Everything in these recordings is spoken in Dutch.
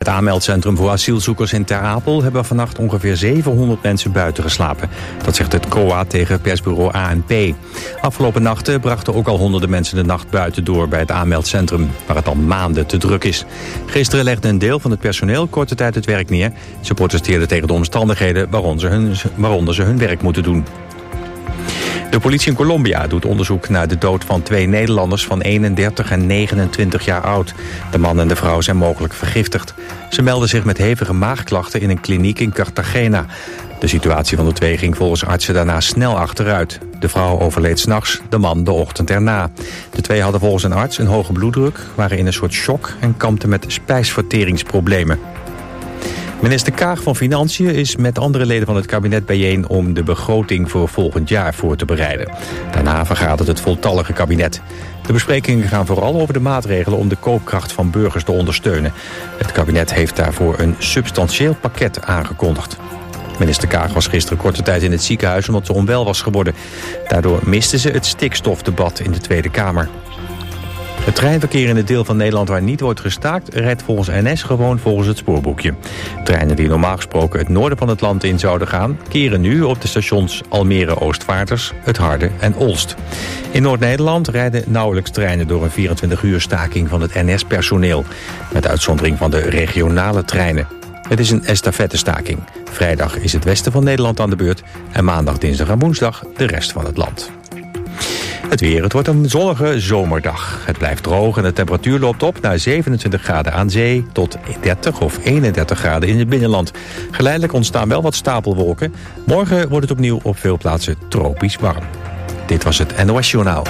aanmeldcentrum voor asielzoekers in Ter Apel hebben vannacht ongeveer 700 mensen buiten geslapen. Dat zegt het COA tegen persbureau ANP. Afgelopen nachten brachten ook al honderden mensen de nacht buiten door bij het aanmeldcentrum, waar het al maanden te druk is. Gisteren legde een deel van het personeel korte tijd het werk neer. Ze protesteerden tegen de omstandigheden waaronder ze hun werk moeten doen. De politie in Colombia doet onderzoek naar de dood van 2 Nederlanders van 31 en 29 jaar oud. De man en de vrouw zijn mogelijk vergiftigd. Ze melden zich met hevige maagklachten in een kliniek in Cartagena. De situatie van de 2 ging volgens artsen daarna snel achteruit. De vrouw overleed 's nachts, de man de ochtend erna. De 2 hadden volgens een arts een hoge bloeddruk, waren in een soort shock en kampten met spijsverteringsproblemen. Minister Kaag van Financiën is met andere leden van het kabinet bijeen om de begroting voor volgend jaar voor te bereiden. Daarna vergadert het voltallige kabinet. De besprekingen gaan vooral over de maatregelen om de koopkracht van burgers te ondersteunen. Het kabinet heeft daarvoor een substantieel pakket aangekondigd. Minister Kaag was gisteren korte tijd in het ziekenhuis omdat ze onwel was geworden. Daardoor miste ze het stikstofdebat in de Tweede Kamer. Het treinverkeer in het deel van Nederland waar niet wordt gestaakt rijdt volgens NS gewoon volgens het spoorboekje. Treinen die normaal gesproken het noorden van het land in zouden gaan, keren nu op de stations Almere Oostvaarders, Het Harde en Olst. In Noord-Nederland rijden nauwelijks treinen door een 24-uur staking van het NS-personeel, met uitzondering van de regionale treinen. Het is een estafettestaking. Vrijdag is het westen van Nederland aan de beurt en maandag, dinsdag en woensdag de rest van het land. Het weer, het wordt een zonnige zomerdag. Het blijft droog en de temperatuur loopt op naar 27 graden aan zee tot 30 of 31 graden in het binnenland. Geleidelijk ontstaan wel wat stapelwolken. Morgen wordt het opnieuw op veel plaatsen tropisch warm. Dit was het NOS Journaal.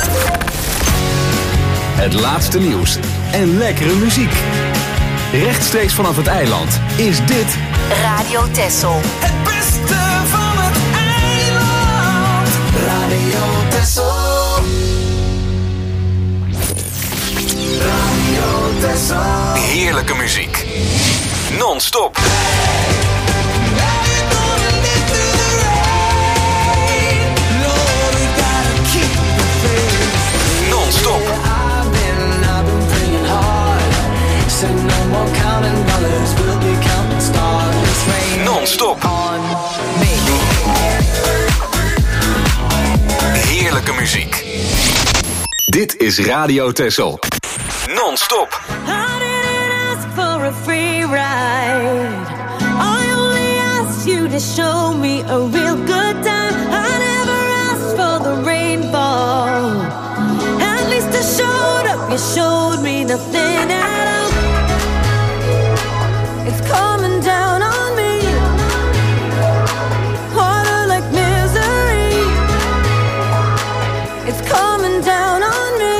Het laatste nieuws en lekkere muziek. Rechtstreeks vanaf het eiland is dit Radio Texel. Het beste van het eiland. Radio Texel. Radio Texel. heerlijke muziek. Non-stop. Non-stop. Non-stop. Heerlijke muziek. Dit is Radio Texel. Non-stop. For a free ride, I only asked you to show me a real good time. I never asked for the rainfall. At least I showed up. You showed me nothing at all. It's coming down on me, harder like misery. It's coming down on me.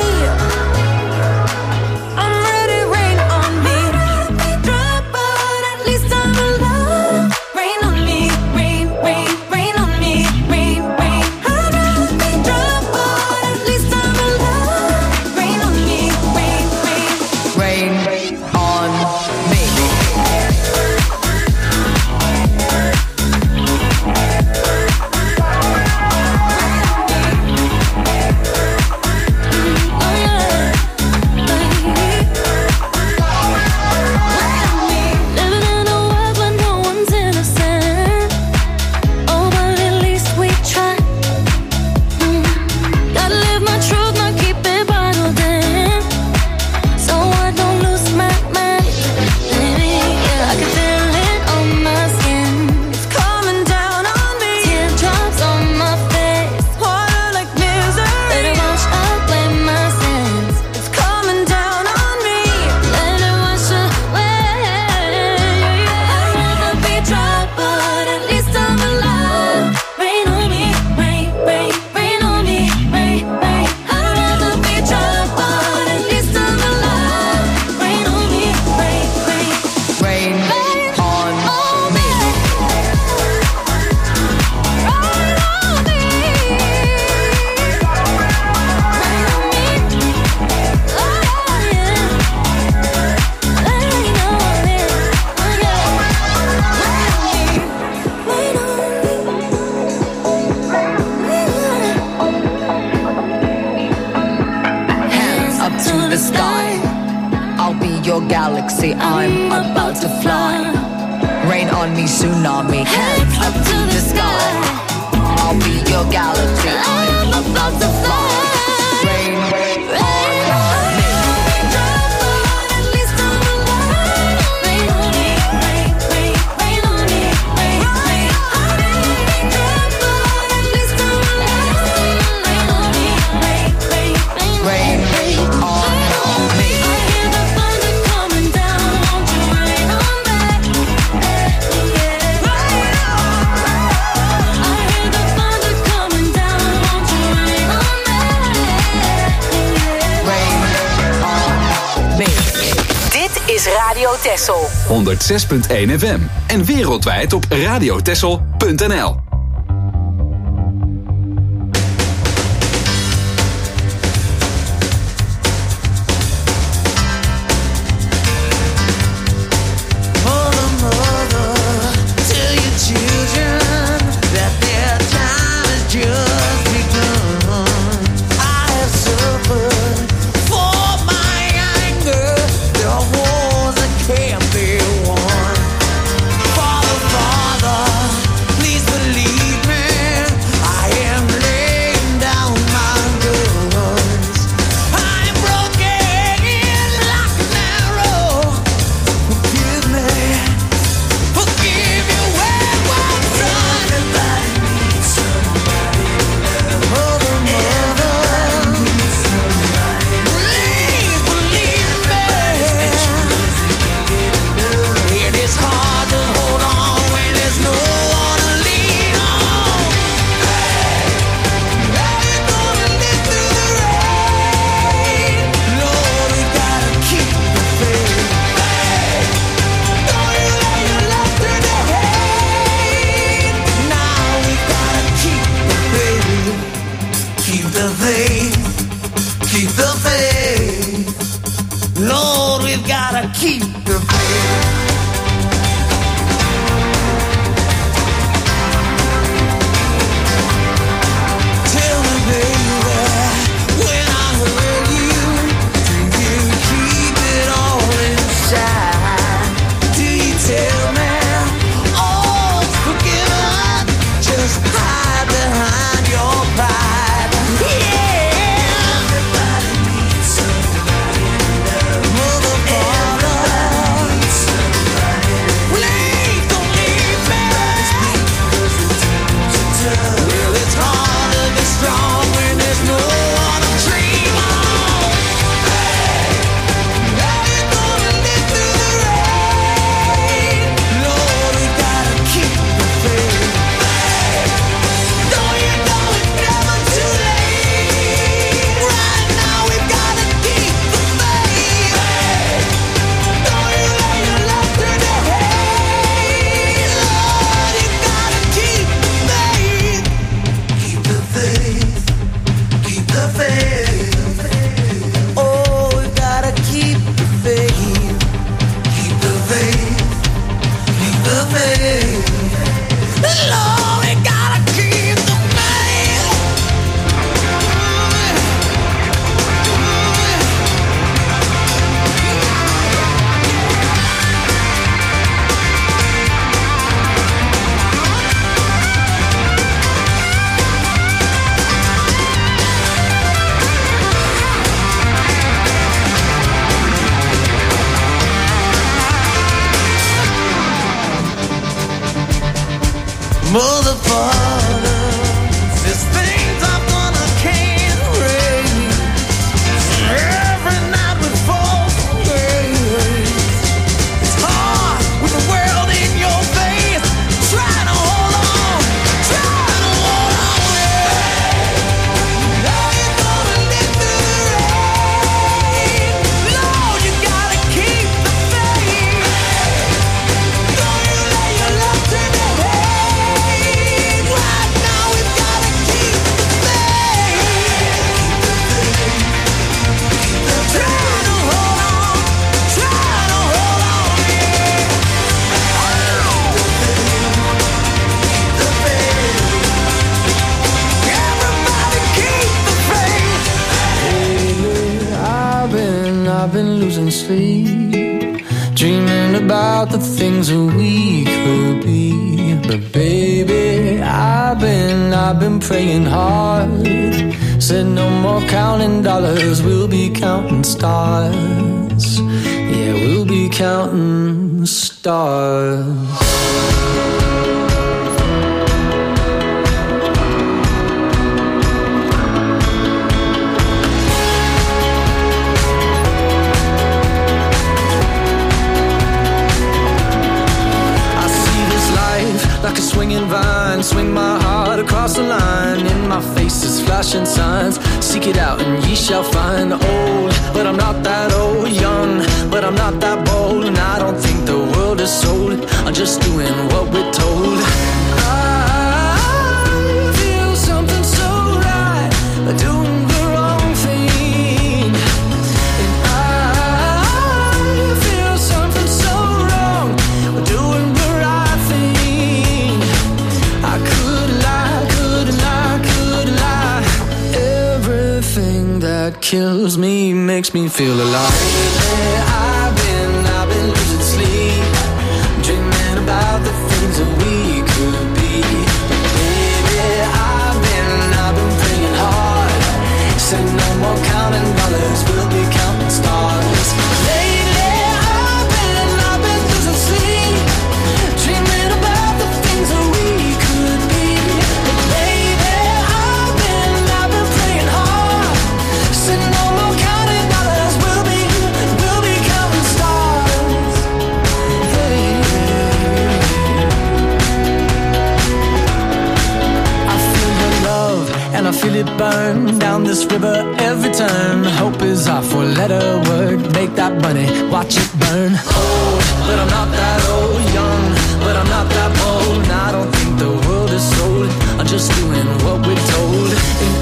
on me, tsunami. Head up to the sky. I'll be your galaxy. I'm about to fly. Rain, rain, rain on me. At least I'm alive. Rain on me, rain, rain, rain on me. Rain, rain, at least I'm alive. Rain on me, rain, rain, rain, rain on me. I hear the thunder coming down. Won't you rain on back? Yeah. I hear the thunder coming down. Won't you rain on back? Rain on me. Dit is Radio Texel. 106.1 FM en wereldwijd op radiotexel.nl. I've been losing sleep, dreaming about about the things that we could be. But baby, I've been praying hard. Said no more counting dollars, we'll be counting stars. Yeah, we'll be counting stars. Like a swinging vine, swing my heart across the line. In my face is flashing signs. Seek it out and ye shall find. Old, but I'm not that old. Young, but I'm not that bold. And I don't think the world is sold. I'm just doing what we're told. I feel something so right, doing the wrong thing. And I feel something so wrong, doing the right thing. I could lie, could lie, could lie. Everything that kills me makes me feel alive. I've been losing sleep, dreaming about the things that we could be. Baby, I've been praying hard. Said no more counting dollars, we'll be counting stars. Lately, I've been losing sleep, dreaming about the things that we could be. Baby, I've been praying hard. Said no more counting dollars, we'll be counting stars. Hey. I feel your love and I feel it burn down this river every turn. Hope is our four-letter word. Make that money, watch it burn. Old, but I'm not that old. Young, but I'm not that bold. And I don't think the world is sold. I'm just doing what we're told. And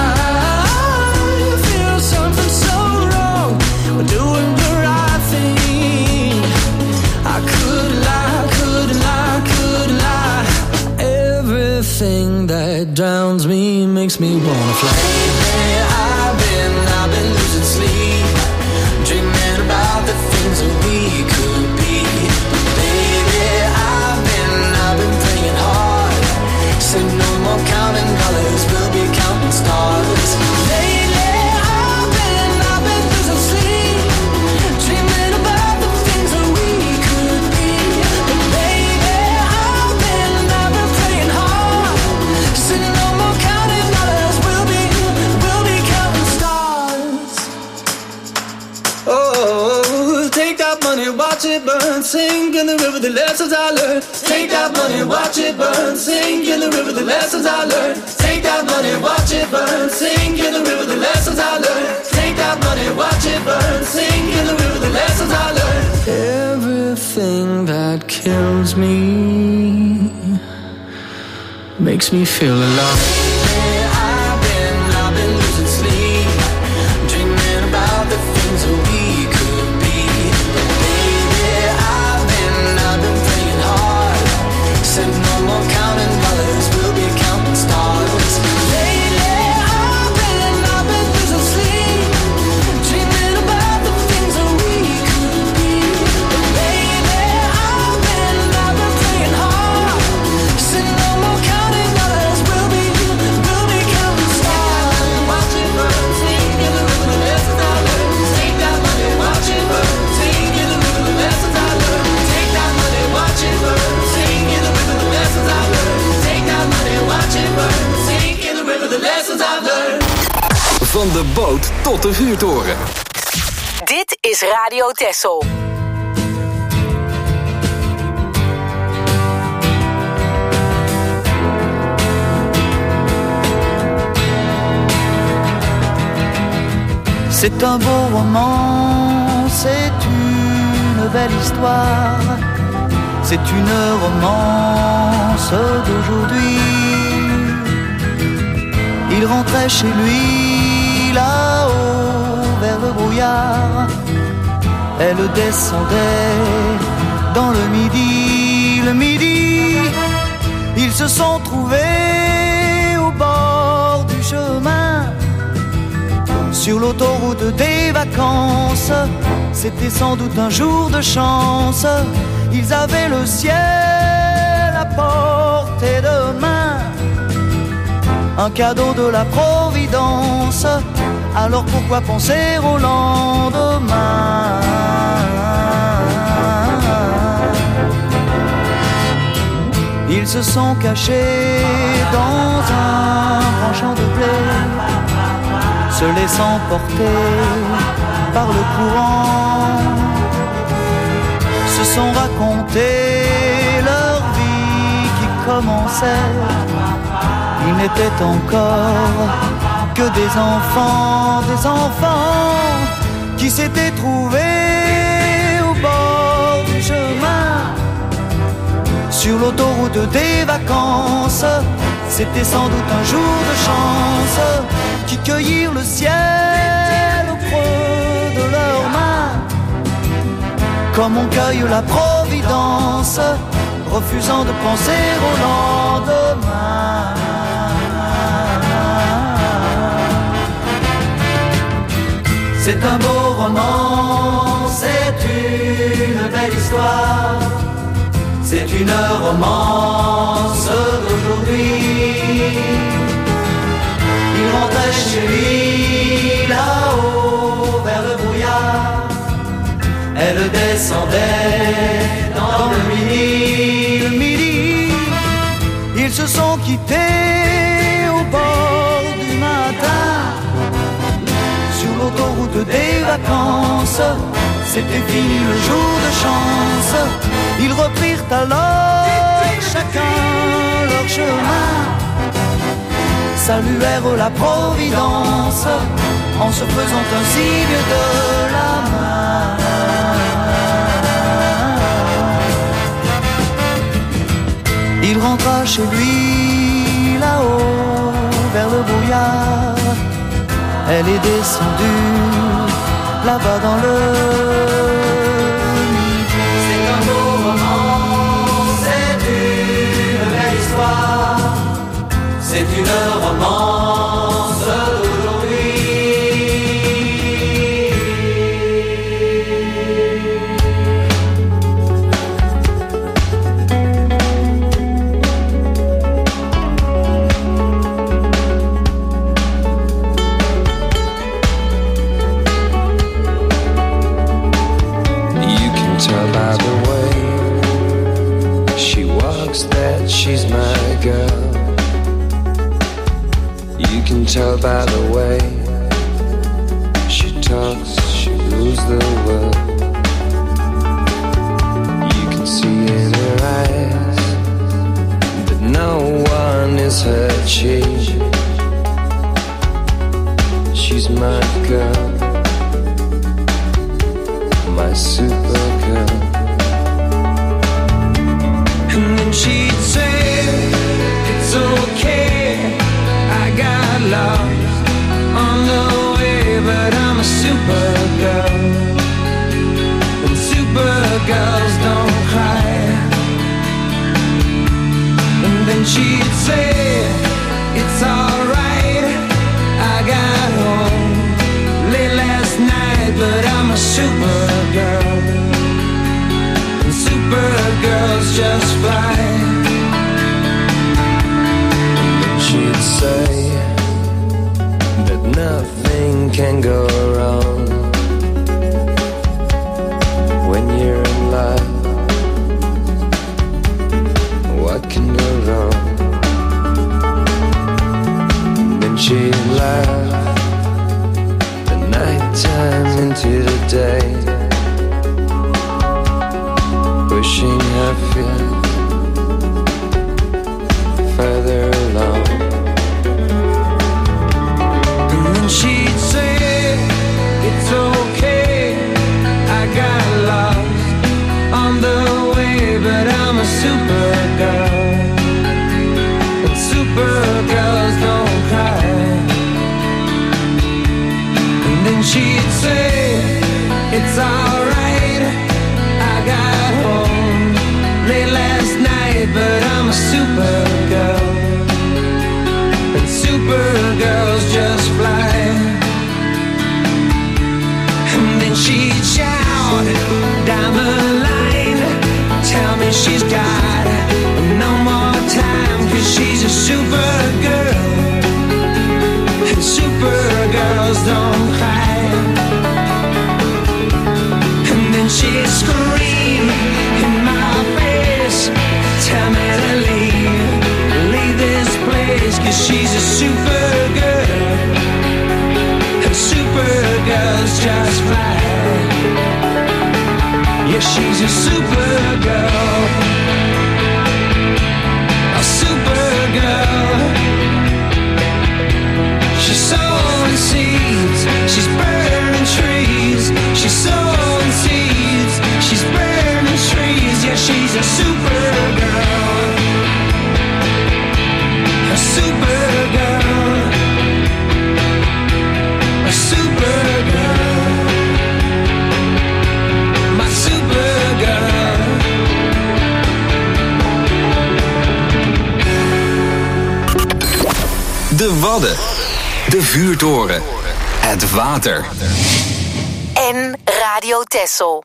I feel something so wrong. We're doing the right thing. I could lie, could lie, could lie. Everything that drowns me makes me wanna fly. I've been losing sleep, dreaming about the things that we could be. But baby, I've been praying hard. Said no more counting dollars, we'll be counting stars. Lately, I've been losing sleep, dreaming about the things that we could be. But baby, I've been praying hard. Said no more counting dollars, we'll be counting stars. Oh, take that money, watch it burn, sink in the river the lessons I learned. Take that money, watch it burn, sink in the river the lessons I learned. Take that money, watch it burn, sink in the river the lessons I learned. Take that money, watch it burn, sink in the river the lessons I learned. Everything that kills me makes me feel alive. I've been losing sleep, dreaming about the things that we could be. Baby, I've been praying hard. Said no more counting dollars, we'll be counting stars. Lately, I've been losing sleep, dreaming about the things that we could be. Baby, I've been praying hard. Said no more counting dollars, we'll be counting stars. Watch it burn, sing in the river the lessons I learned. Take that money, watch it burn, sing in the river the lessons I learned. Take that money, watch it burn, sing in the river the lessons I learned. Take that money, watch it burn, sing in the river the lessons I learned. Van de boot tot de vuurtoren. Dit is Radio Texel. C'est un beau roman, c'est une belle histoire, c'est une romance d'aujourd'hui. Il rentrait chez lui là-haut vers le brouillard, elle descendait dans le midi, ils se sont trouvés au bord du chemin. Sur l'autoroute des vacances, c'était sans doute un jour de chance. ils avaient le ciel à portée de main, un cadeau de la Providence. Alors pourquoi penser au lendemain? Ils se sont cachés dans un grand champ de blé, se laissant porter par le courant, se sont racontés leur vie qui commençait. Ils n'étaient encore que des enfants qui s'étaient trouvés au bord du chemin, sur l'autoroute des vacances. C'était sans doute un jour de chance qui cueillirent le ciel au creux de leurs mains, comme on cueille la Providence, refusant de penser au lendemain. C'est un beau roman, c'est une belle histoire, c'est une romance d'aujourd'hui. Il rentrait chez lui là-haut vers le brouillard, elle descendait dans le midi. Ils se sont quittés au bord du matin, sur l'autoroute des vacances. C'était fini le jour de chance. Ils reprirent alors chacun leur chemin, saluèrent la Providence en se faisant un signe de la main. Il rentra chez lui là-haut vers le brouillard, elle est descendue là-bas dans le midi. C'est un beau roman, c'est une belle histoire, c'est une romance d'aujourd'hui. By the way she walks that she's my girl. You can tell by the way she talks, she rules the world. You can see in her eyes that no one is her chief. She's my girl, my supergirl. And then she'd say, it's okay, I got lost on the way, but I'm a supergirl, and supergirls don't cry. And then she'd say, it's alright, I got home late last night, but I'm a supergirl, and supergirls just fly. And she'd say that nothing can go wrong when you're in love. What can go wrong? And then she'd laugh nighttime into the day, pushing her feet further along. And then she'd say, it's okay, I got lost on the way, but I'm a supergirl, and supergirls don't cry. Then she'd say, it's alright, I got home late last night, but I'm a supergirl, and supergirls just fly. And then she'd shout down the line She's a supergirl. A supergirl. A supergirl. My supergirl. De Wadden. De vuurtoren. Het water. En Radio Texel.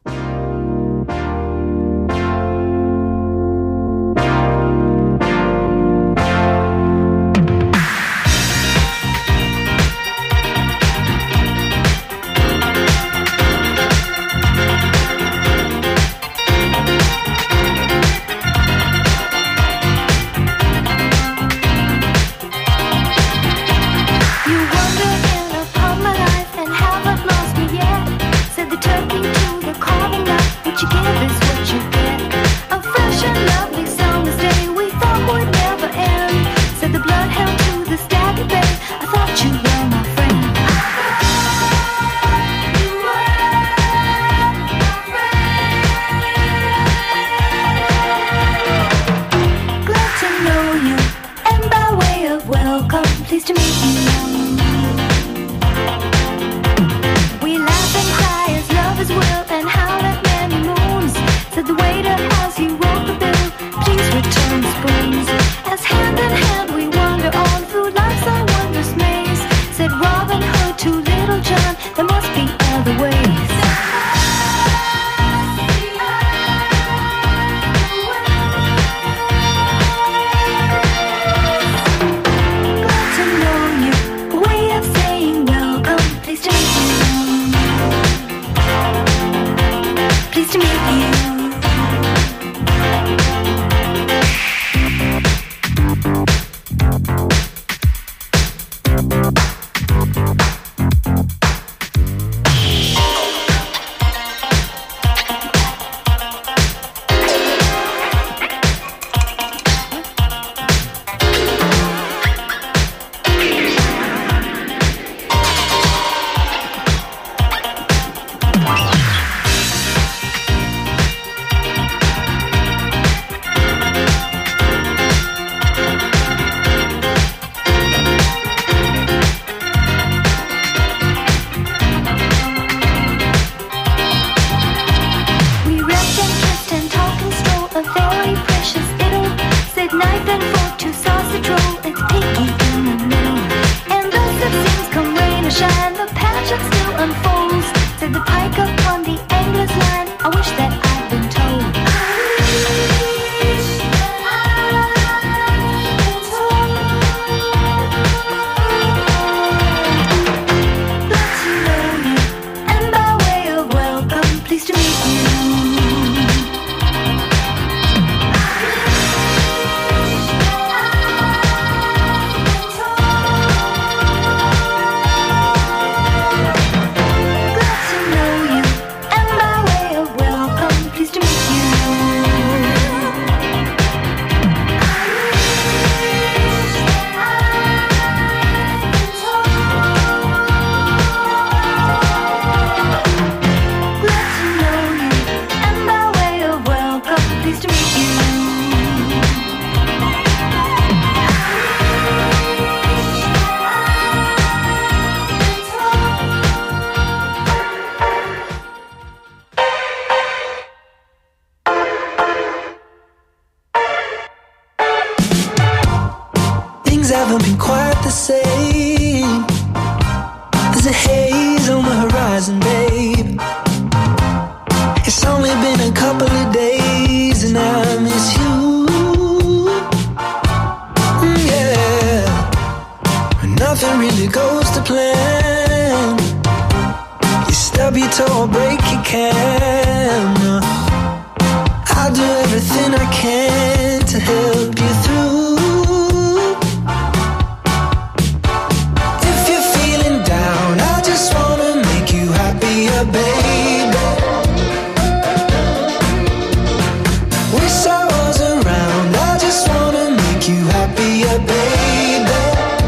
Haven't been quite the same. There's a haze on the horizon, babe. It's only been a couple of days and I miss you. Yeah, nothing really goes to plan. You stub your toe or break your camera. I'll do everything I can to help you through. Baby, wish I was around. I just wanna make you happier, baby.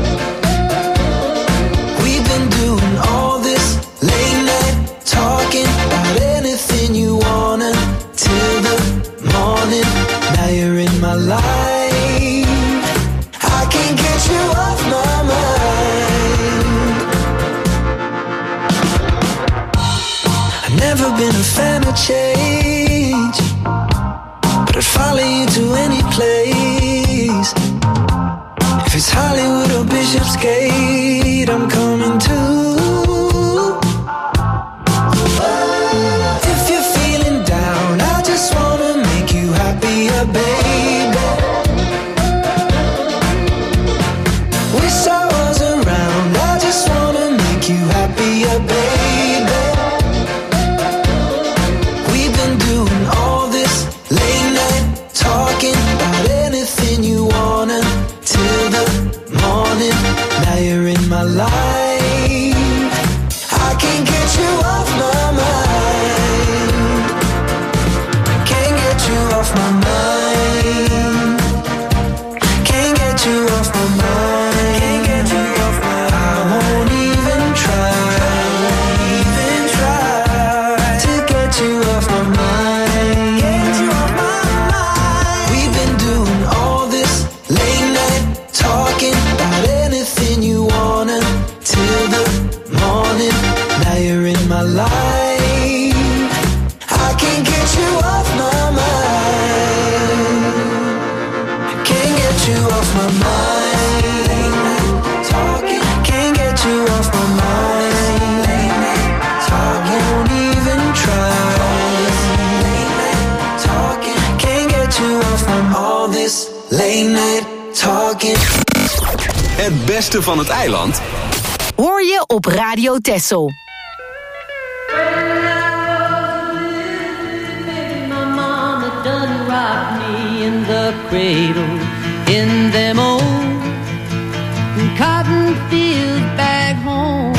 We've been doing all this late night talking about anything you wanna till the morning. my life. I can't get you off my mind. I've never been a fan of change, but I'd follow you to any place. If it's Hollywood or Bishopsgate, I'm coming too. If you're feeling down, I just wanna make you happier, baby. Wish I was around, I just wanna make you happier, baby. We've been doing all this late night talking about anything you wanna till the morning. Now you're in my life. I can't get you off my mind. Can't get you off my mind. Can't get you off my mind. Can't get you off my mind. I won't even try to get you off my mind. Get you off my mind. We've been doing all this late night talking about anything you wanna till the morning. Now you're in my life. I can't get you off my mind. Can't get you off my mind. Late night talking. Can't get you off my mind. Late night talking. Won't even try. Late night talking. Can't get you off my all this late night talking. Het beste van het eiland Hoor je op Radio Texel. My mama done rocked me in the cradle in them old cotton fields back home.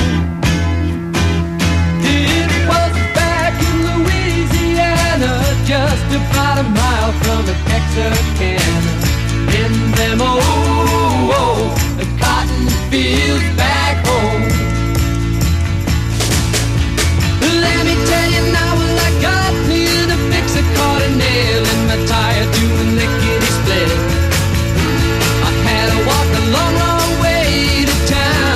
It was back in Louisiana, just about a mile from Texarkana. In them old cotton fields back home. Let me tell you now, well, I got me to fix a caught a nail in my tire doing lickety split. I had to walk a long, long way to town.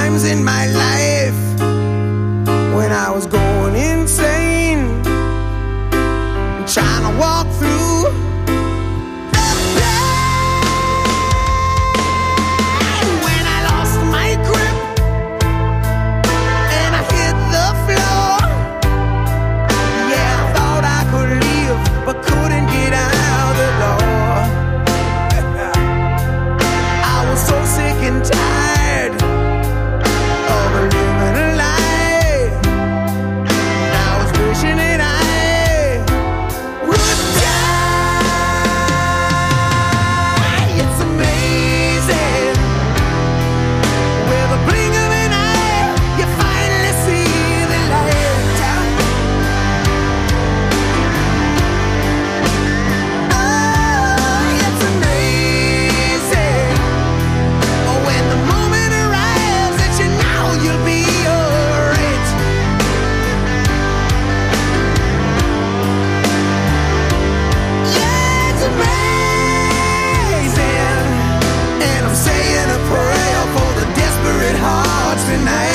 times in my life when I was going insane, trying to walk through the pain. When I lost my grip and I hit the floor, yeah, I thought I could leave, but couldn't get out the door. I was so sick and tired of living a lie. And I was wishing that I would die. It's amazing. With a blink of an eye, you finally see the light. Oh, it's amazing. When the moment arrives that you know you'll be alright. Yeah, it's amazing. And I'm saying a prayer for the desperate hearts tonight.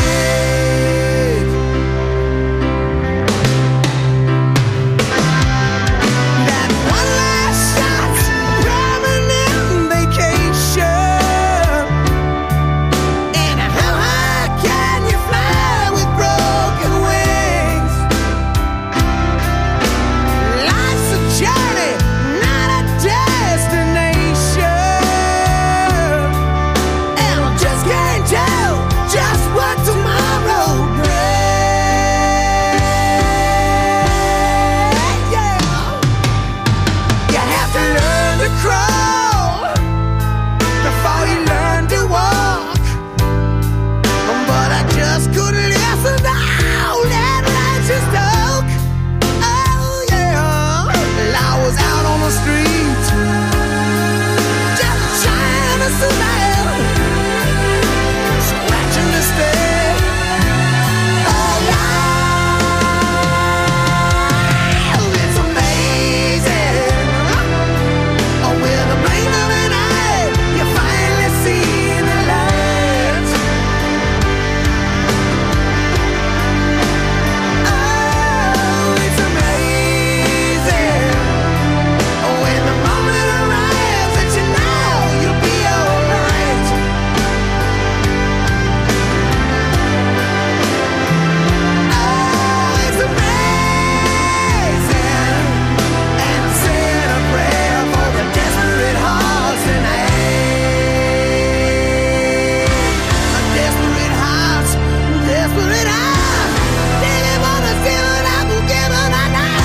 That one last shot, permanent vacation. And how high can you fly with broken wings? Life's a journey, not a destination. And I just can't tell just what tomorrow brings. Yeah. You have to learn to crawl before you learn to walk. But I just couldn't listen to all that righteous talk. Oh yeah, well, I was out on the street, just trying to survive, scratching the step. Oh yeah, it's amazing. Oh, with a blink of an eye, you finally see the light. Oh, it's amazing. When the moment arrives that you know you'll be alright. Oh, it's amazing. And I'm saying a prayer for the desperate hearts tonight. Desperate hearts, desperate hearts. They wanna see what I'm giving a night.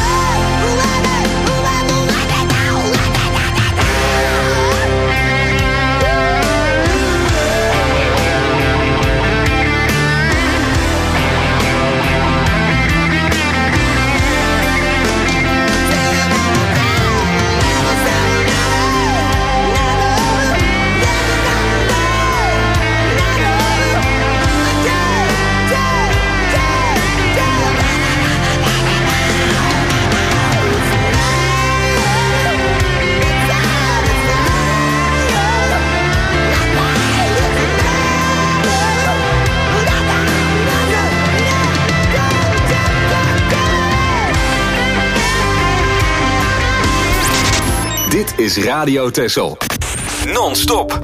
Dit is Radio Texel. Non-stop.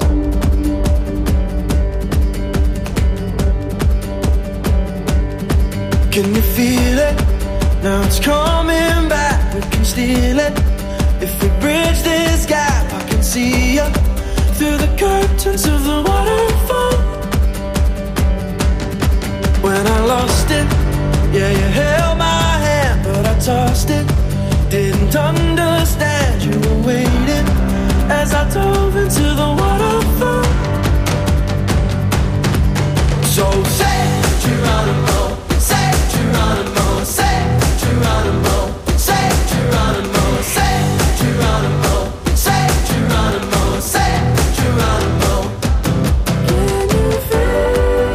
Can you feel it? Now it's coming back. We can steal it. If we bridge this gap, I can see you through the curtains of the waterfall. When I lost it, yeah, you held my hand, but I tossed it. Didn't understand you were waiting as I dove into the waterfall. So say Geronimo, say Geronimo, say Geronimo, say Geronimo, say Geronimo, say Geronimo, say Geronimo. Can you feel?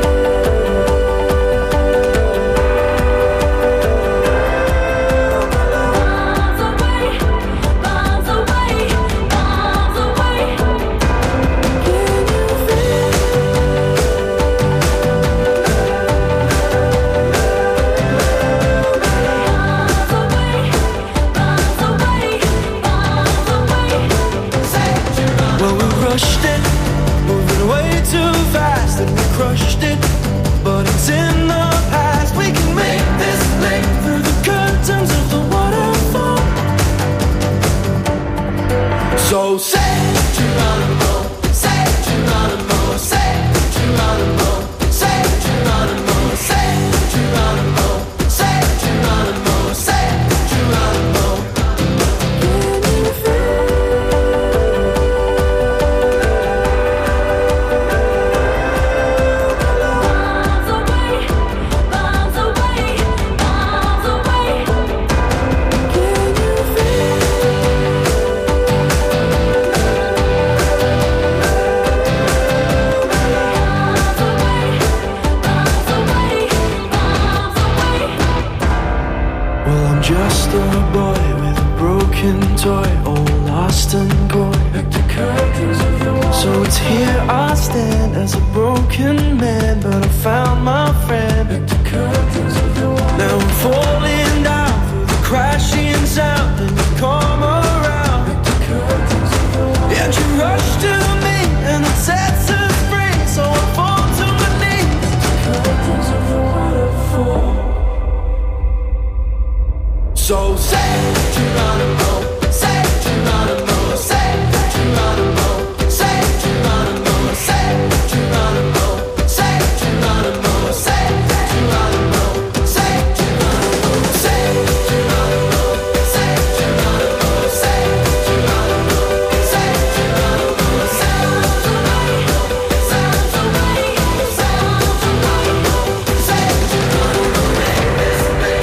Miles away, miles away, miles away. Can you feel? broken man, but I found my friend at the curtains of the wall. Now I'm falling down through the crashing sound, and you come around at the curtains of the wall. And you rush to me, and it sets us free, so I fall to my knees at the curtains of the waterfall. So say Geronimo, say Geronimo, say Geronimo, say Geronimo, say Geronimo, say Geronimo, say Geronimo, say Geronimo, say Geronimo, say Geronimo, say Geronimo, say Geronimo, sounds away, sounds away, sounds away, say Geronimo, make this big.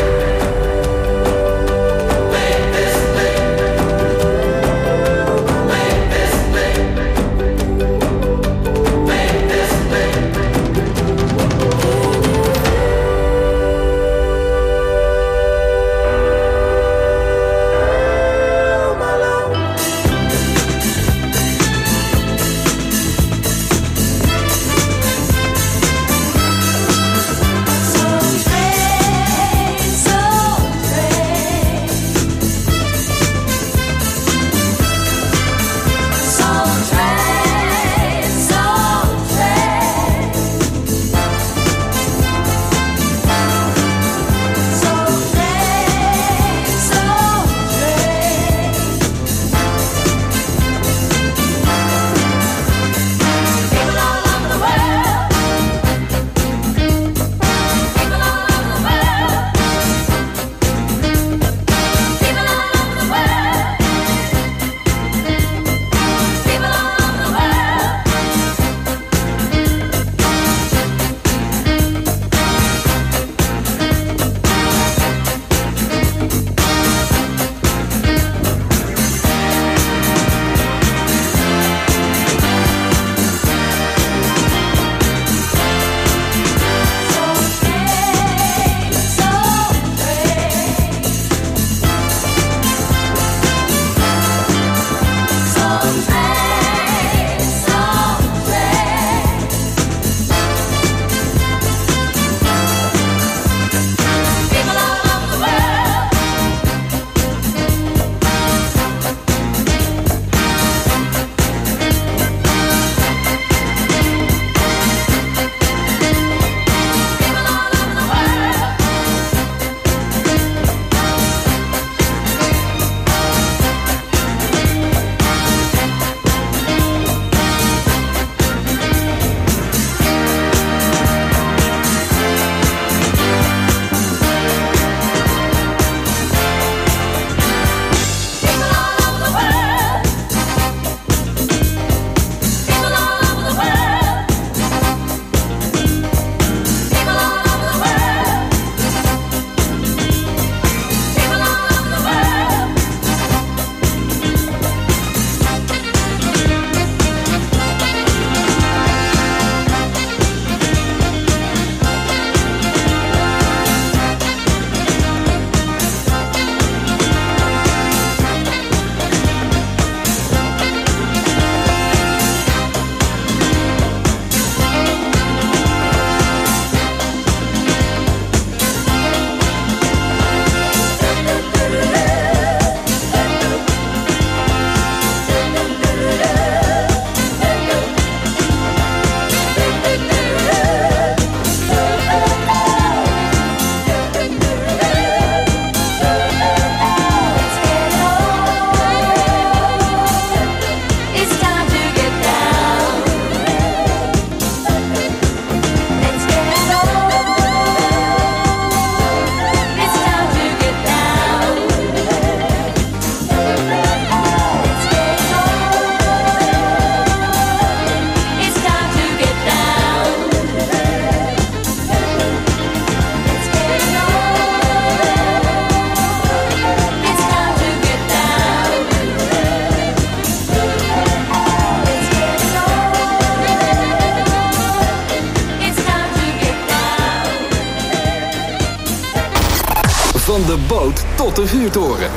Van de boot tot de vuurtoren.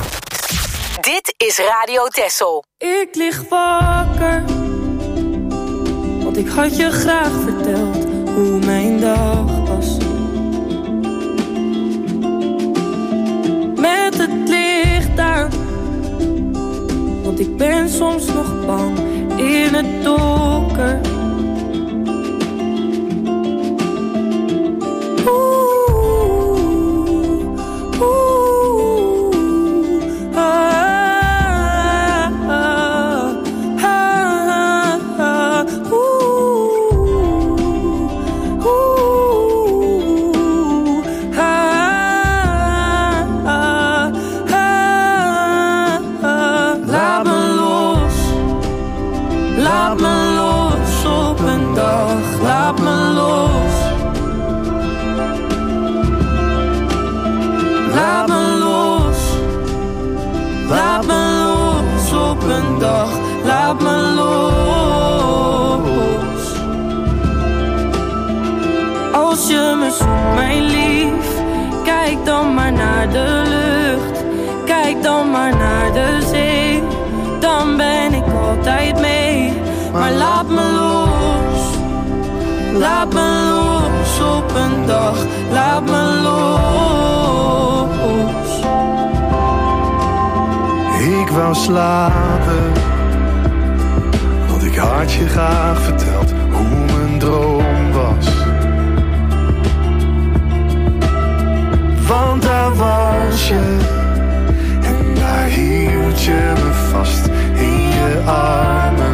Dit is Radio Texel. Ik lig wakker, want ik had je graag verteld hoe mijn dag was. Met het licht aan, want ik ben soms nog bang in het donker. Laat me los. Als je me zoekt, mijn lief, kijk dan maar naar de lucht. Kijk dan maar naar de zee. Dan ben ik altijd mee. Maar laat me los. Laat me los op een dag. Laat me los. Ik wou slapen, want ik had je graag verteld hoe mijn droom was. Want daar was je, en daar hield je me vast in je armen.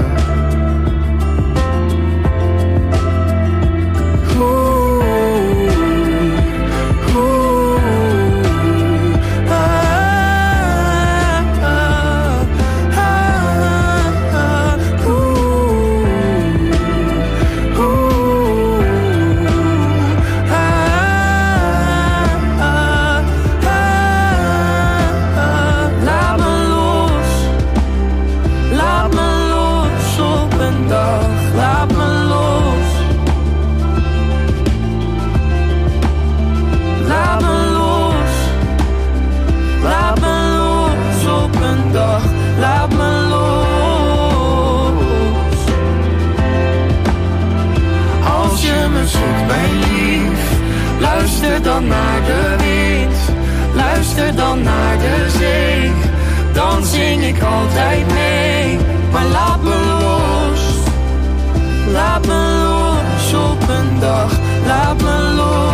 Luister dan naar de wind, luister dan naar de zee. Dan zing ik altijd mee, maar laat me los. Laat me los op een dag, laat me los.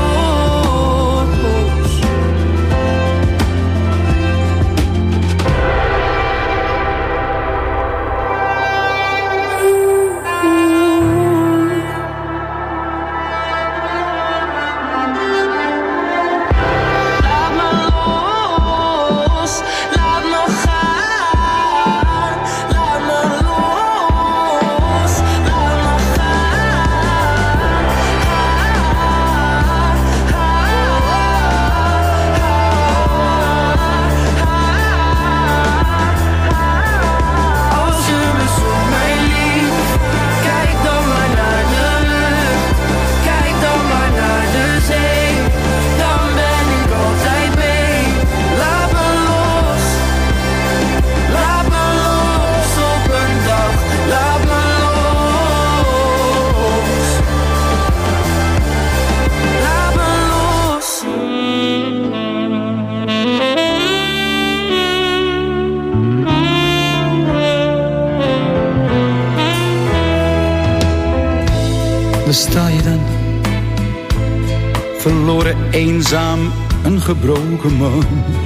Daar sta je dan, verloren, eenzaam, een gebroken man.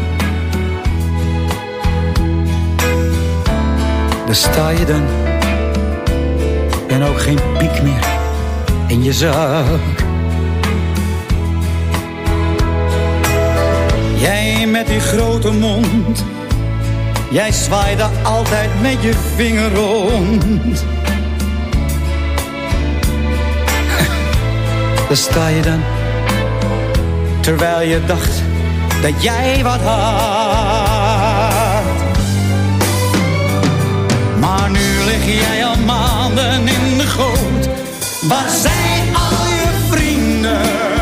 Daar sta je dan, en ook geen piek meer in je zak. Jij met die grote mond, jij zwaaide altijd met je vinger rond. Daar sta je dan, terwijl je dacht dat jij wat had. Maar nu lig jij al maanden in de goot. Waar zijn al je vrienden?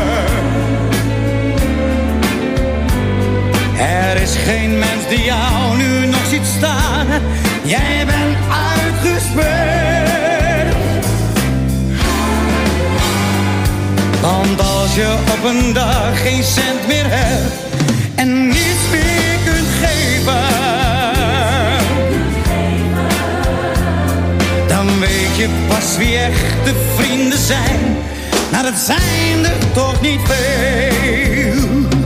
Er is geen mens die jou nu nog ziet staan. Jij bent uitgespeeld. als je op een dag geen cent meer hebt en niets meer kunt geven, dan weet je pas wie echte vrienden zijn. Nou, dat zijn er toch niet veel.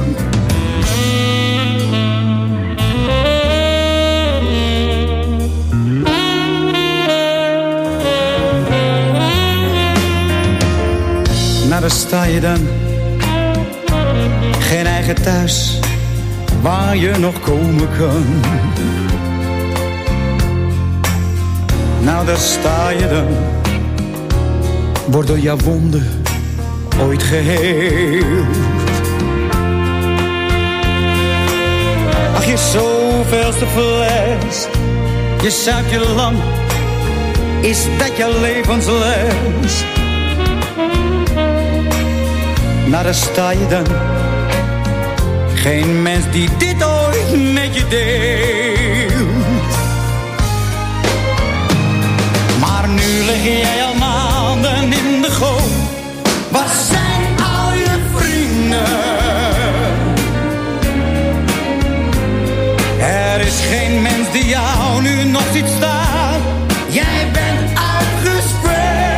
Nou, daar sta je dan. Geen eigen thuis waar je nog komen kan. Nou, daar sta je dan. Wordt door jouw wonden ooit geheeld. Ach, je zoveelste fles. Je zuipt je lang. Is dat jouw levensles? Nou, daar sta je dan. Geen mens die dit ooit met je deelt. Maar nu lig jij al maanden in de goot. Waar zijn al je vrienden? Er is geen mens die jou nu nog ziet staan. Jij bent uitgespeeld.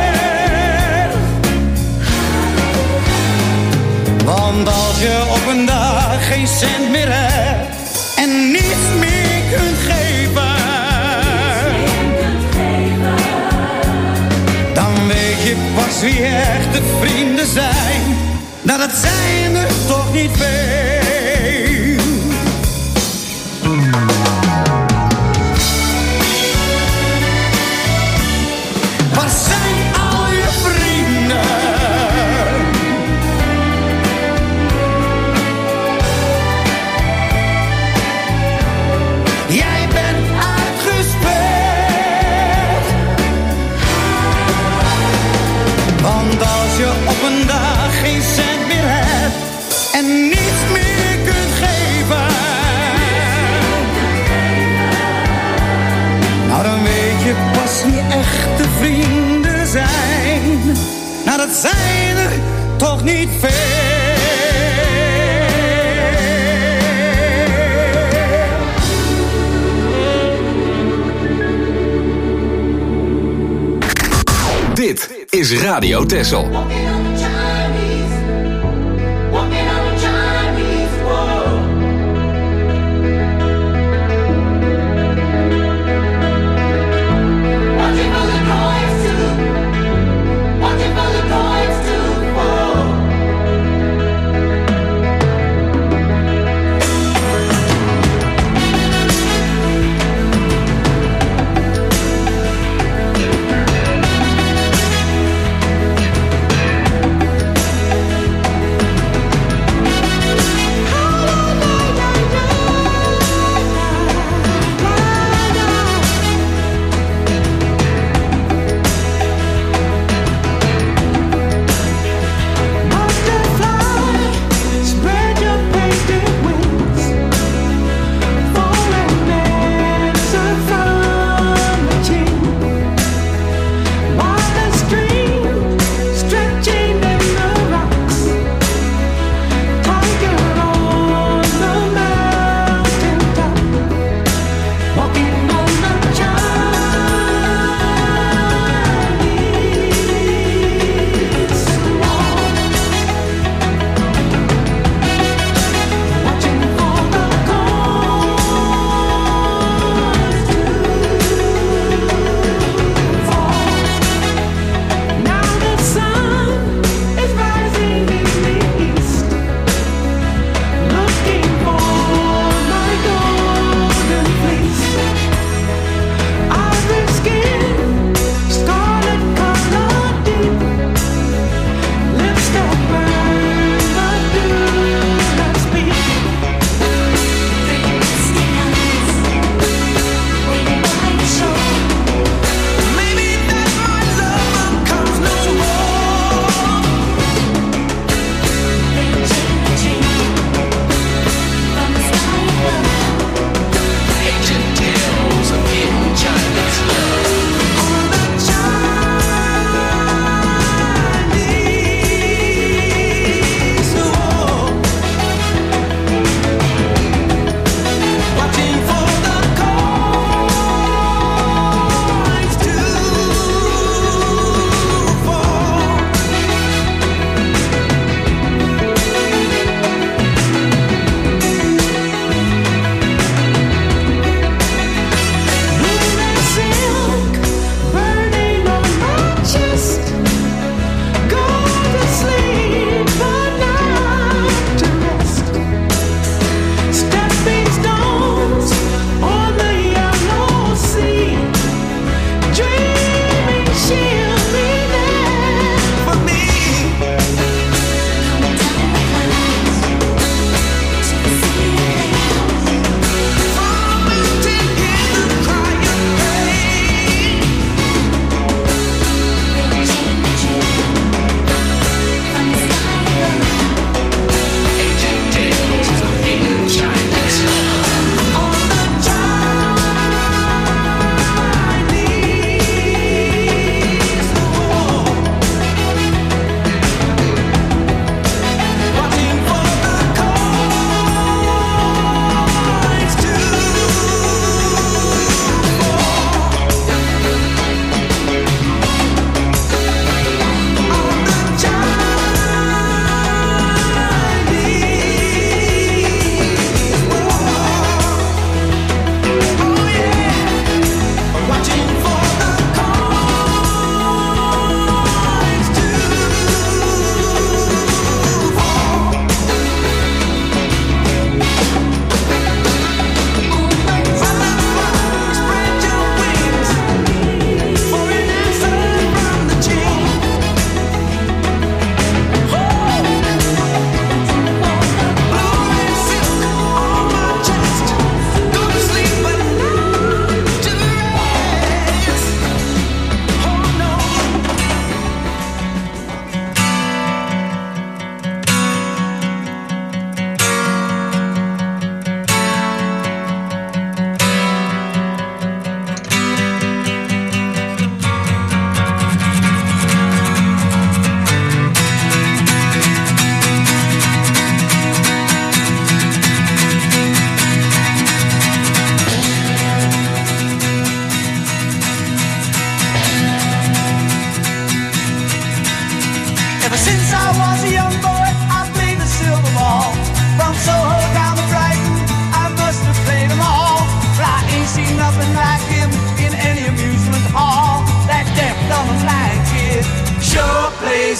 Want als je op een dag geen cent meer hebt en niets meer kunt geven, dan weet je pas wie echte vrienden zijn. Nou, dat zijn er toch niet veel. Waar zijn al je vrienden? Jij bent uitgespeeld. Want als je op een dag geen cent meer hebt en niets meer kunt geven, nou, dan weet je pas wie echte vrienden zijn. Nou, dat zijn er toch niet veel. Dit is Radio Texel.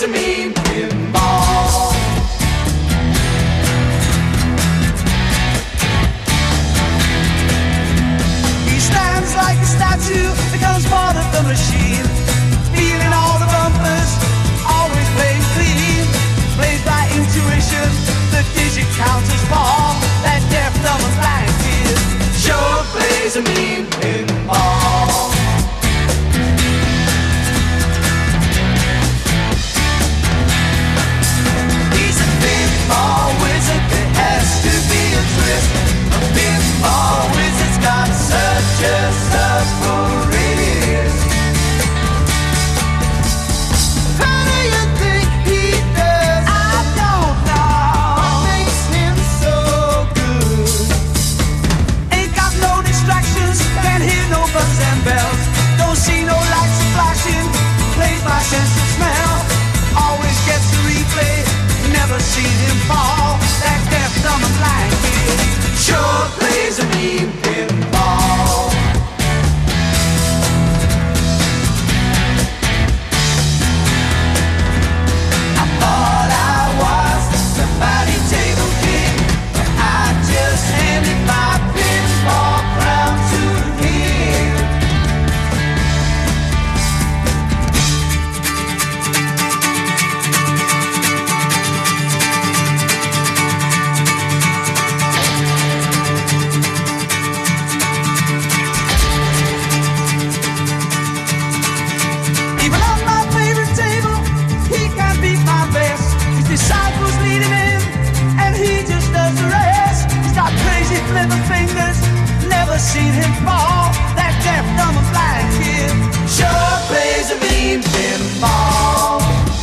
plays a mean pinball. He stands like a statue, becomes part of the machine, feeling all the bumpers, always playing clean. Plays by intuition, the digit counters fall. That deaf, dumb and blind kid sure plays a mean pinball. He's a pinball wizard, there has to be a twist. A pinball wizard's got such a submarine. How do you think he does? I don't know. What makes him so good? Ain't got no distractions, can't hear no buttons and bells. Don't see no lights flashing, plays by sense of smell. Always gets a replay, never seen him fall. That deaf, dumb and blind kid sure plays a mean pinball. I thought I was the body table king, but I just handed my pinball crown to him. Even on my favorite table, he can't beat my best. His disciples lead him in, and he just does the rest. He's got crazy flipper fingers, never seen him fall. That deaf, dumb and blind kid sure plays a mean pinball.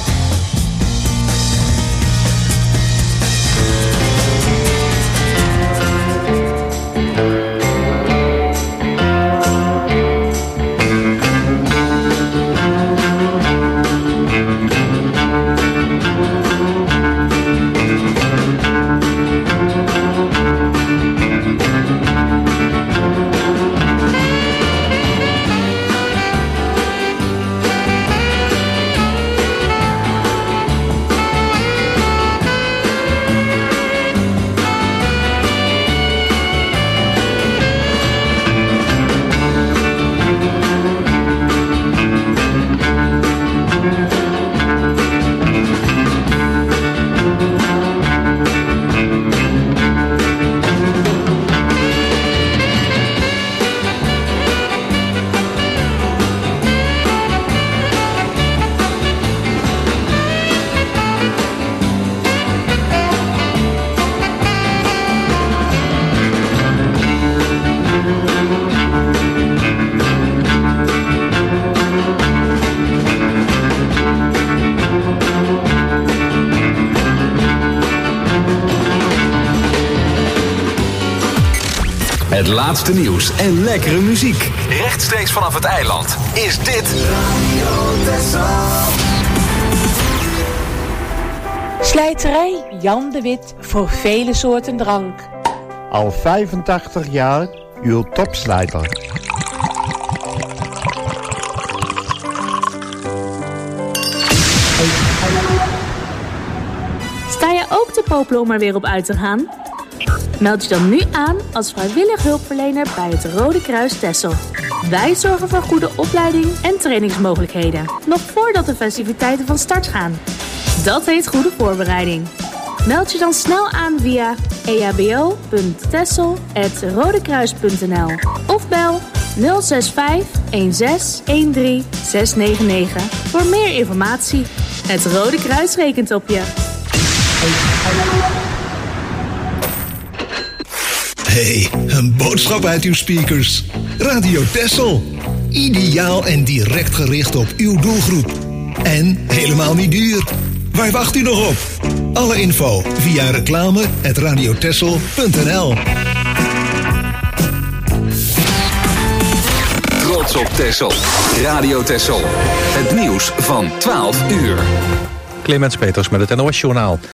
Het laatste nieuws en lekkere muziek. Rechtstreeks vanaf het eiland is dit Radio Texel. Slijterij Jan de Wit voor vele soorten drank. Al 85 jaar uw topslijter. Sta je ook te popelen om er weer op uit te gaan? Meld je dan nu aan als vrijwillig hulpverlener bij het Rode Kruis Texel. Wij zorgen voor goede opleiding en trainingsmogelijkheden, nog voordat de festiviteiten van start gaan. Dat heet goede voorbereiding. Meld je dan snel aan via ehbo.texel@rodekruis.nl of bel 065 16 13 699 voor meer informatie. Het Rode Kruis rekent op je. Hey, een boodschap uit uw speakers. Radio Texel. Ideaal en direct gericht op uw doelgroep. En helemaal niet duur. Waar wacht u nog op? Alle info via reclame@radiotexel.nl. Trots op Texel. Radio Texel. Het nieuws van 12 uur. Clemens Peters met het NOS Journaal.